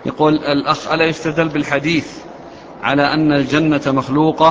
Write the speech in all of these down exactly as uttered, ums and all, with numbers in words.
يقول الأخ: ألا يستدل بالحديث على أن الجنة مخلوقة؟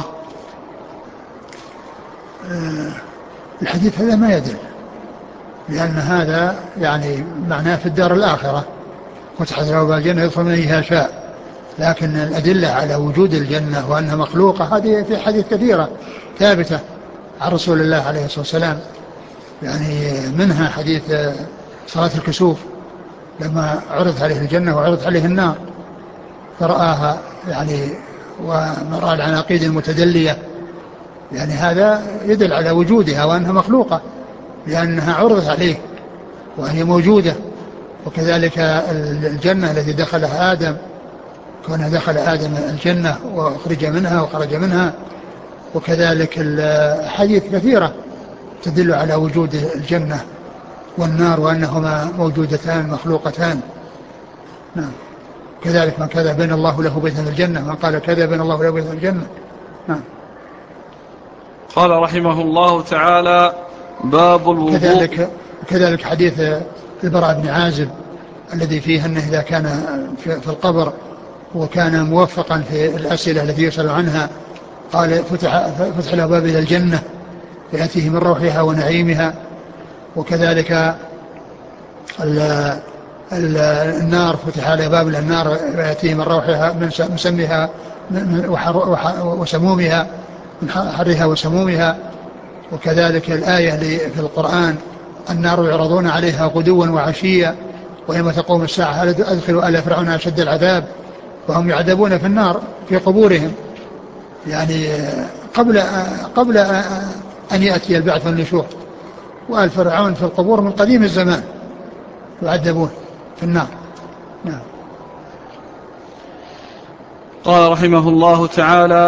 آه الحديث هذا ما يدل، لأن هذا يعني معناه في الدار الآخرة فتحت له باب الجنة يدخل من أيها شاء، لكن الأدلة على وجود الجنة وأنها مخلوقة هذه في حديث كثيرة ثابتة عن رسول الله عليه الصلاة والسلام. يعني منها حديث صلاة الكسوف لما عرض عليه الجنة وعرض عليه النار فرآها، يعني ومرأى العناقيد المتدلية، يعني هذا يدل على وجودها وأنها مخلوقة لأنها عرضت عليه وهي موجودة. وكذلك الجنة التي دخلها آدم، كون دخل آدم الجنة وأخرج منها وخرج منها، وكذلك الحديث كثيرة تدل على وجود الجنة والنار وأنهما موجودتان مخلوقتان. نعم. كذلك من كذا بين الله له بيتا في الجنة، من قال كذا بين الله له بيتا في الجنة. نعم. قال رحمه الله تعالى: باب الوضوء. كذلك كذلك حديث البراء بن عازب الذي فيه أنه إذا كان في القبر وكان موفقا في الأسئلة التي يسأل عنها قال فتح, فتح له باب إلى الجنة يأتيه من روحها ونعيمها. وكذلك ال ال النار فتح له باب إلى النار يأتيه من روحها من مسمها وسمومها، من حرها وسمومها. وكذلك الآية في القرآن: النار يعرضون عليها غدوا وعشيا ويوم تقوم الساعة أدخلوا آل فرعون أشد العذاب وهم يعذبون في النار في قبورهم، يعني قبل قبل أن يأتي البعث والنشور، وآل فرعون في القبور من قديم الزمان يعذبون في النار. نعم. قال رحمه الله تعالى: